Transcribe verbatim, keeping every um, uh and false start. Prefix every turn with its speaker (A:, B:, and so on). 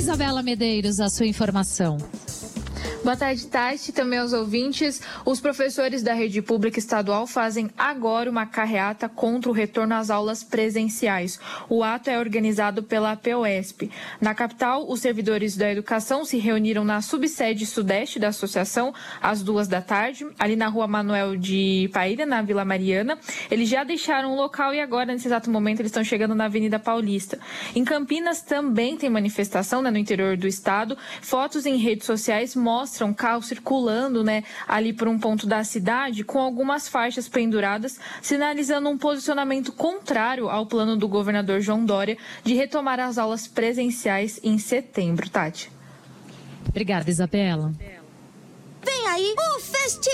A: Isabela Medeiros, a sua informação.
B: Boa tarde, Tati, também aos ouvintes. Os professores da rede pública estadual fazem agora uma carreata contra o retorno às aulas presenciais. O ato é organizado pela Apeoesp. Na capital, os servidores da educação se reuniram na subsede sudeste da associação às duas da tarde, ali na rua Manuel de Paíra, na Vila Mariana. Eles já deixaram o local e agora, nesse exato momento, eles estão chegando na Avenida Paulista. Em Campinas também tem manifestação, né, no interior do estado. Fotos em redes sociais mostram mostram carros circulando, né, ali por um ponto da cidade com algumas faixas penduradas, sinalizando um posicionamento contrário ao plano do governador João Dória de retomar as aulas presenciais em setembro. Tati.
A: Obrigada, Isabela.
C: Vem aí o festival